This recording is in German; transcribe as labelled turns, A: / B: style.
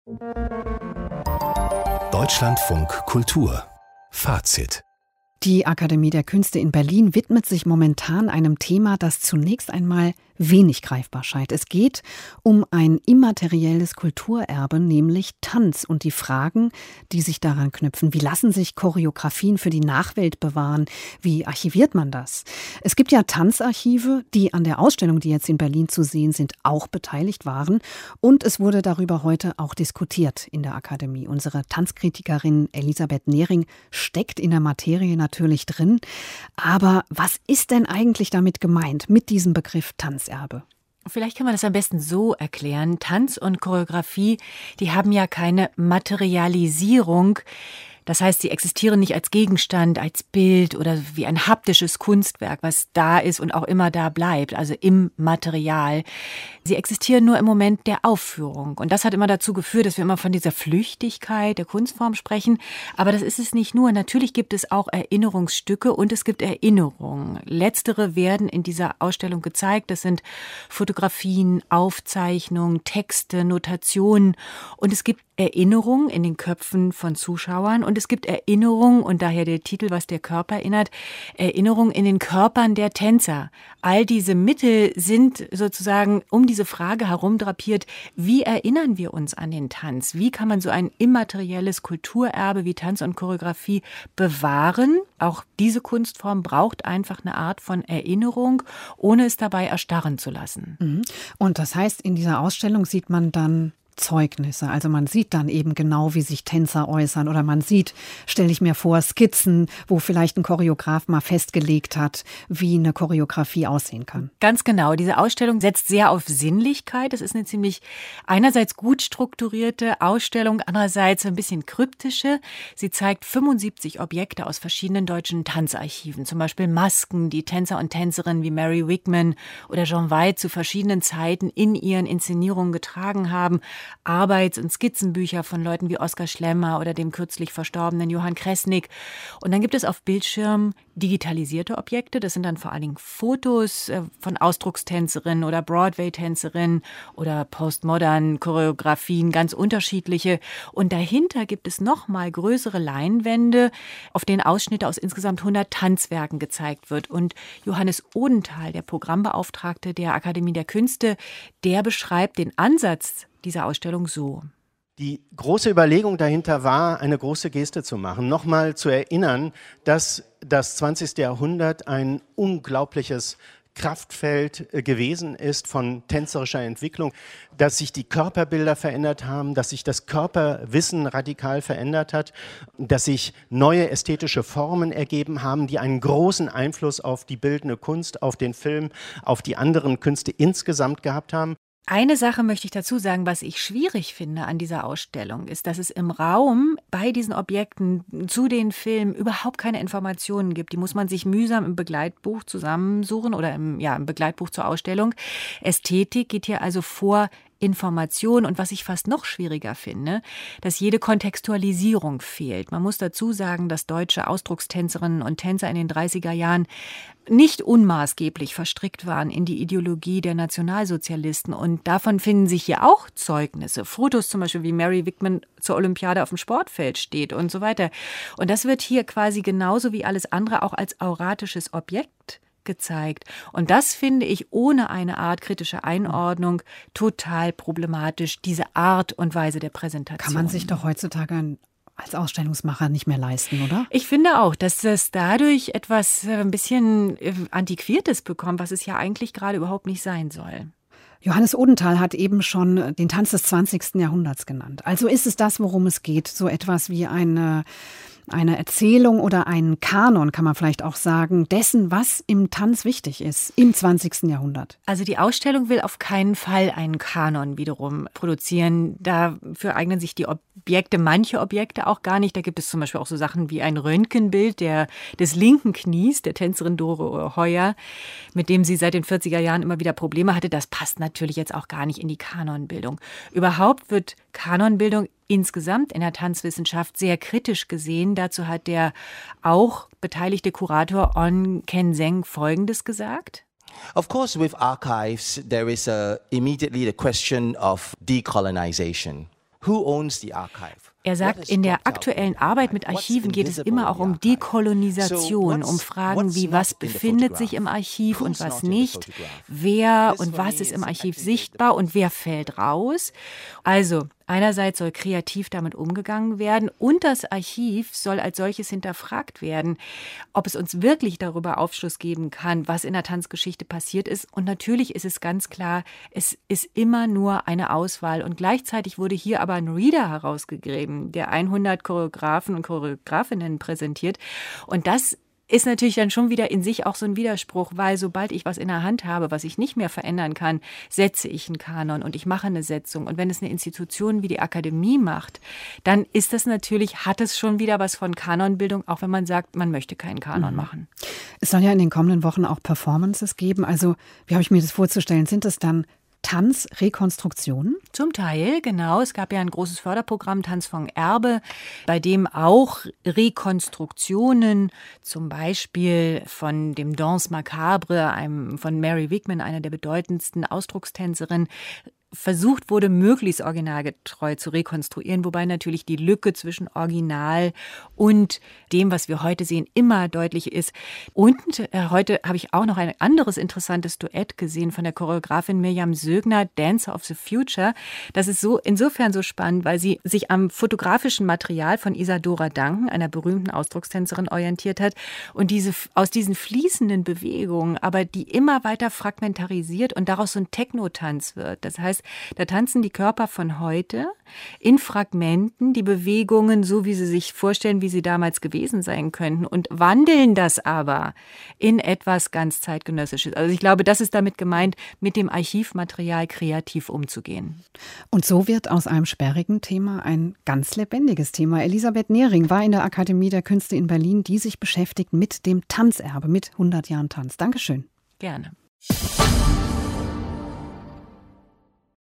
A: Deutschlandfunk Kultur Fazit.
B: Die Akademie der Künste in Berlin widmet sich momentan einem Thema, das zunächst einmal wenig greifbar scheint. Es geht um ein immaterielles Kulturerbe, nämlich Tanz und die Fragen, die sich daran knüpfen. Wie lassen sich Choreografien für die Nachwelt bewahren? Wie archiviert man das? Es gibt ja Tanzarchive, die an der Ausstellung, die jetzt in Berlin zu sehen sind, auch beteiligt waren. Und es wurde darüber heute auch diskutiert in der Akademie. Unsere Tanzkritikerin Elisabeth Nehring steckt in der Materie natürlich drin. Aber was ist denn eigentlich damit gemeint, mit diesem Begriff Tanzerbe?
C: Vielleicht kann man das am besten so erklären. Tanz und Choreografie, die haben ja keine Materialisierung. Das heißt, sie existieren nicht als Gegenstand, als Bild oder wie ein haptisches Kunstwerk, was da ist und auch immer da bleibt, also im Material. Sie existieren nur im Moment der Aufführung. Und das hat immer dazu geführt, dass wir immer von dieser Flüchtigkeit der Kunstform sprechen. Aber das ist es nicht nur. Natürlich gibt es auch Erinnerungsstücke und es gibt Erinnerungen. Letztere werden in dieser Ausstellung gezeigt. Das sind Fotografien, Aufzeichnungen, Texte, Notationen. Und es gibt Erinnerungen in den Köpfen von Zuschauern und es gibt Erinnerungen, und daher der Titel, was der Körper erinnert, Erinnerungen in den Körpern der Tänzer. All diese Mittel sind sozusagen um diese Frage herum drapiert, wie erinnern wir uns an den Tanz? Wie kann man so ein immaterielles Kulturerbe wie Tanz und Choreografie bewahren? Auch diese Kunstform braucht einfach eine Art von Erinnerung, ohne es dabei erstarren zu lassen.
B: Und das heißt, in dieser Ausstellung sieht man dann Zeugnisse. Also man sieht dann eben genau, wie sich Tänzer äußern oder man sieht, stelle ich mir vor, Skizzen, wo vielleicht ein Choreograf mal festgelegt hat, wie eine Choreografie aussehen kann.
C: Ganz genau. Diese Ausstellung setzt sehr auf Sinnlichkeit. Es ist eine ziemlich einerseits gut strukturierte Ausstellung, andererseits ein bisschen kryptische. Sie zeigt 75 Objekte aus verschiedenen deutschen Tanzarchiven. Zum Beispiel Masken, die Tänzer und Tänzerinnen wie Mary Wigman oder Jean White zu verschiedenen Zeiten in ihren Inszenierungen getragen haben. Arbeits- und Skizzenbücher von Leuten wie Oskar Schlemmer oder dem kürzlich verstorbenen Johann Kresnik. Und dann gibt es auf Bildschirmen digitalisierte Objekte. Das sind dann vor allen Dingen Fotos von Ausdruckstänzerinnen oder Broadway-Tänzerinnen oder postmodern Choreografien, ganz unterschiedliche. Und dahinter gibt es noch mal größere Leinwände, auf denen Ausschnitte aus insgesamt 100 Tanzwerken gezeigt wird. Und Johannes Odenthal, der Programmbeauftragte der Akademie der Künste, der beschreibt den Ansatz dieser Ausstellung so.
D: Die große Überlegung dahinter war, eine große Geste zu machen, nochmal zu erinnern, dass das 20. Jahrhundert ein unglaubliches Kraftfeld gewesen ist von tänzerischer Entwicklung, dass sich die Körperbilder verändert haben, dass sich das Körperwissen radikal verändert hat, dass sich neue ästhetische Formen ergeben haben, die einen großen Einfluss auf die bildende Kunst, auf den Film, auf die anderen Künste insgesamt gehabt haben.
C: Eine Sache möchte ich dazu sagen, was ich schwierig finde an dieser Ausstellung, ist, dass es im Raum bei diesen Objekten zu den Filmen überhaupt keine Informationen gibt. Die muss man sich mühsam im Begleitbuch zusammensuchen oder im Begleitbuch zur Ausstellung. Ästhetik geht hier also vor Information und was ich fast noch schwieriger finde, dass jede Kontextualisierung fehlt. Man muss dazu sagen, dass deutsche Ausdruckstänzerinnen und Tänzer in den 30er Jahren nicht unmaßgeblich verstrickt waren in die Ideologie der Nationalsozialisten. Und davon finden sich hier auch Zeugnisse. Fotos zum Beispiel, wie Mary Wigman zur Olympiade auf dem Sportfeld steht und so weiter. Und das wird hier quasi genauso wie alles andere auch als auratisches Objekt gezeigt. Und das finde ich ohne eine Art kritische Einordnung total problematisch, diese Art und Weise der Präsentation.
B: Kann man sich doch heutzutage als Ausstellungsmacher nicht mehr leisten, oder?
C: Ich finde auch, dass das dadurch etwas ein bisschen Antiquiertes bekommt, was es ja eigentlich gerade überhaupt nicht sein soll.
B: Johannes Odenthal hat eben schon den Tanz des 20. Jahrhunderts genannt. Also ist es das, worum es geht, so etwas wie eine Erzählung oder ein Kanon, kann man vielleicht auch sagen, dessen, was im Tanz wichtig ist im 20. Jahrhundert.
C: Also die Ausstellung will auf keinen Fall einen Kanon wiederum produzieren. Dafür eignen sich die manche Objekte auch gar nicht. Da gibt es zum Beispiel auch so Sachen wie ein Röntgenbild des linken Knies der Tänzerin Dore Heuer, mit dem sie seit den 40er Jahren immer wieder Probleme hatte. Das passt natürlich jetzt auch gar nicht in die Kanonbildung. Überhaupt wird Kanonbildung insgesamt in der Tanzwissenschaft sehr kritisch gesehen. Dazu hat der auch beteiligte Kurator On Ken-seng Folgendes gesagt.
E: Of course, with archives, there is immediately the question of decolonization. Who owns the archive?
C: Er sagt, in der aktuellen Arbeit mit Archiven geht es immer auch um Dekolonisation, um Fragen wie, was befindet sich im Archiv und was nicht, wer und was ist im Archiv sichtbar und wer fällt raus. Also einerseits soll kreativ damit umgegangen werden und das Archiv soll als solches hinterfragt werden, ob es uns wirklich darüber Aufschluss geben kann, was in der Tanzgeschichte passiert ist. Und natürlich ist es ganz klar, es ist immer nur eine Auswahl. Und gleichzeitig wurde hier aber ein Reader herausgegeben, der 100 Choreografen und Choreografinnen präsentiert. Und das ist natürlich dann schon wieder in sich auch so ein Widerspruch, weil sobald ich was in der Hand habe, was ich nicht mehr verändern kann, setze ich einen Kanon und ich mache eine Setzung. Und wenn es eine Institution wie die Akademie macht, dann ist das natürlich, hat es schon wieder was von Kanonbildung, auch wenn man sagt, man möchte keinen Kanon machen.
B: Es soll ja in den kommenden Wochen auch Performances geben. Also, wie habe ich mir das vorzustellen? Sind es dann Tanzrekonstruktionen?
C: Zum Teil, genau. Es gab ja ein großes Förderprogramm Tanz von Erbe, bei dem auch Rekonstruktionen, zum Beispiel von dem Danse Macabre, von Mary Wigman, einer der bedeutendsten Ausdruckstänzerinnen, versucht wurde, möglichst originalgetreu zu rekonstruieren, wobei natürlich die Lücke zwischen Original und dem, was wir heute sehen, immer deutlich ist. Und heute habe ich auch noch ein anderes interessantes Duett gesehen von der Choreografin Mirjam Sögner, Dancer of the Future. Das ist so insofern so spannend, weil sie sich am fotografischen Material von Isadora Duncan, einer berühmten Ausdruckstänzerin, orientiert hat und aus diesen fließenden Bewegungen, aber die immer weiter fragmentarisiert und daraus so ein Technotanz wird. Das heißt, da tanzen die Körper von heute in Fragmenten, die Bewegungen, so wie sie sich vorstellen, wie sie damals gewesen sein könnten und wandeln das aber in etwas ganz Zeitgenössisches. Also ich glaube, das ist damit gemeint, mit dem Archivmaterial kreativ umzugehen.
B: Und so wird aus einem sperrigen Thema ein ganz lebendiges Thema. Elisabeth Nehring war in der Akademie der Künste in Berlin, die sich beschäftigt mit dem Tanzerbe, mit 100 Jahren Tanz. Dankeschön.
C: Gerne.